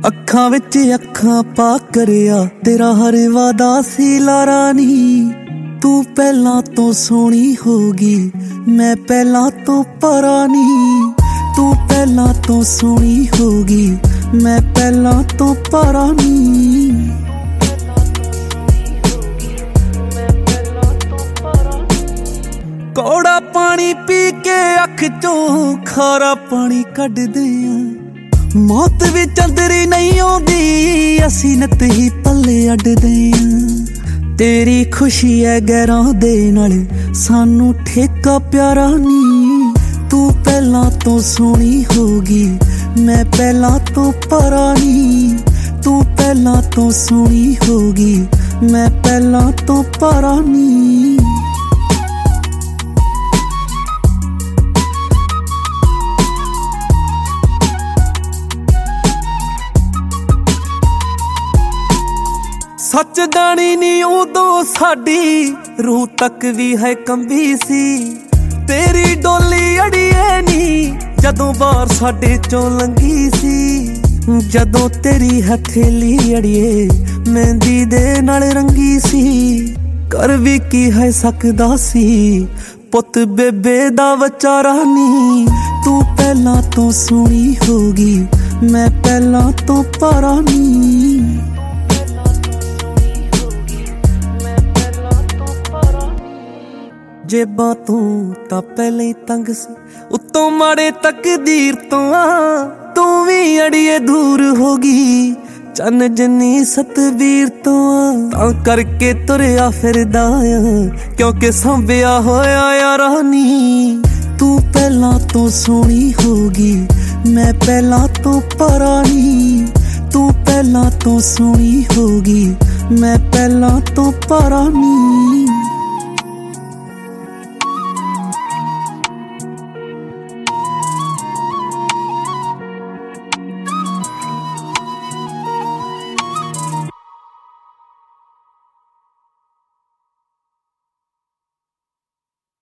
ਅੱਖਾਂ ਵਿੱਚ ਅੱਖਾਂ ਪਾ ਕਰਿਆ ਤੇਰਾ ਹਰ ਵਾਦਾ ਸੀ ਲਾਰਾ ਨੀ। ਤੂੰ ਪਹਿਲਾਂ ਤੋਂ ਸੋਹਣੀ ਹੋਗੀ, ਮੈਂ ਪਹਿਲਾਂ ਤੋਂ ਪਰਾ ਨੀ। ਤੂੰ ਪਹਿਲਾਂ ਤੋਂ ਸੋਹਣੀ ਹੋਗੀ, ਮੈਂ ਪਹਿਲਾਂ ਤੋਂ ਪਰਾ ਨੀ। ਕੌੜਾ ਪਾਣੀ ਪੀ ਕੇ ਅੱਖ ਚੋਂ ਖਾਰਾ ਪਾਣੀ ਕੱਢਦੇ ਆਂ। ਮੌਤ ਵੀ ਚੰਦਰੀ ਨਹੀਂ ਆਉਂਦੀ, ਅਸੀਂ ਨਿੱਤ ਹੀ ਪੱਲੇ ਅੱਡਦੇ ਆਂ। ਤੇਰੀ ਖੁਸ਼ੀ ਐ ਗੈਰਾਂ ਦੇ ਨਾਲ, ਸਾਨੂੰ ਠੇਕਾ ਪਿਆਰਾ ਨੀ। ਤੂੰ ਪਹਿਲਾਂ ਤੋਂ ਸੋਹਣੀ ਹੋਗੀ, ਮੈਂ ਪਹਿਲਾਂ ਤੋਂ ਪਰਾ ਨੀ। ਤੂੰ ਪਹਿਲਾਂ ਤੋਂ ਸੋਹਣੀ ਹੋਗੀ, ਮੈਂ ਪਹਿਲਾਂ ਤੋਂ ਪਰਾ ਨੀ। ਸੱਚ ਜਾਣੀ ਨੀ ਉਦੋਂ ਸਾਡੀ ਰੂਹ ਤੱਕ ਵੀ ਹੈ ਕੰਬੀ ਸੀ। ਤੇਰੀ ਡੋਲੀ ਅੜੀਏ ਨੀ ਜਦੋਂ ਬਾਹਰ ਸਾਡੇ ਚੋਂ ਲੰਘੀ ਸੀ। ਜਦੋਂ ਤੇਰੀ ਹਥੇਲੀ ਅੜੀਏ ਮਹਿੰਦੀ ਦੇ ਨਾਲ ਰੰਗੀ ਸੀ। ਕਰ ਵੀ ਕੀ ਹੈ ਸਕਦਾ ਸੀ ਪੁੱਤ ਬੇਬੇ ਦਾ ਵਿਚਾਰਾ ਨੀ। ਤੂੰ ਪਹਿਲਾਂ ਤੋਂ ਸੋਹਣੀ ਹੋਗੀ, ਮੈਂ ਪਹਿਲਾਂ ਤੋਂ ਪਰਾ ਨੀ। ਜੇਬਾਂ ਤੂੰ ਤਾਂ ਪਹਿਲਾਂ ਹੀ ਤੰਗ ਸੀ, ਉੱਤੋਂ ਮਾੜੇ ਤਕਦੀਰ ਤੋਂ ਆ। ਤੂੰ ਵੀ ਅੜੀਏ ਦੂਰ ਹੋ ਗਈ ਚੰਨ ਜਿੰਨੀ ਸਤਵੀਰ ਤੋਂ ਆ। ਤਾਂ ਕਰਕੇ ਤੁਰਿਆ ਫਿਰਦਾ ਆ, ਕਿਉਂਕਿ ਸੰਭਿਆ ਹੋਇਆ ਯਾਰਾ ਨੀ। ਤੂੰ ਪਹਿਲਾਂ ਤੋਂ ਸੋਹਣੀ ਹੋਗੀ, ਮੈਂ ਪਹਿਲਾਂ ਤੋਂ ਪਰਾ ਨੀ। ਤੂੰ ਪਹਿਲਾਂ ਤੋਂ ਸੋਹਣੀ ਹੋਗੀ, ਮੈਂ ਪਹਿਲਾਂ ਤੋਂ ਪਰਾ ਨੀ।